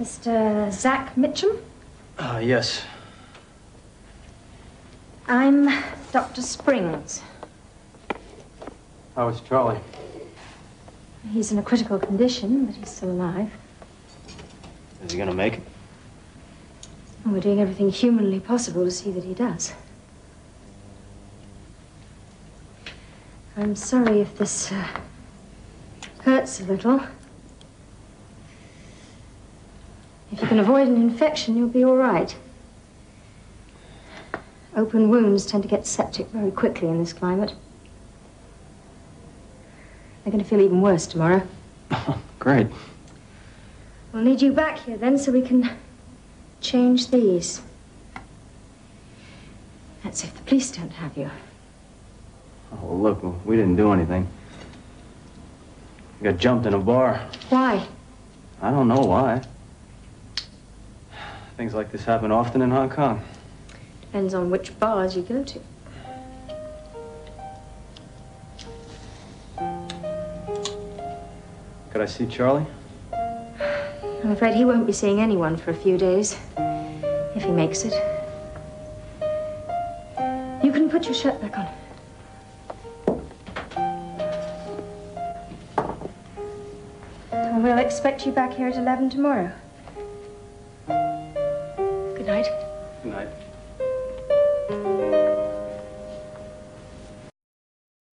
Mr. Zach Mitchum? Yes. I'm Dr. Springs. How is Charlie? He's in a critical condition, but he's still alive. Is he gonna make it? And we're doing everything humanly possible to see that he does. I'm sorry if this hurts a little. If you can avoid an infection, you'll be all right. Open wounds tend to get septic very quickly in this climate. They're going to feel even worse tomorrow. Great. We'll need you back here then so we can change these. That's if the police don't have you. Oh, look, we didn't do anything. We got jumped in a bar. Why? I don't know why. Things like this happen often in Hong Kong. Depends on which bars you go to. Could I see Charlie? I'm afraid he won't be seeing anyone for a few days, if he makes it. You can put your shirt back on. And we'll expect you back here at 11 tomorrow.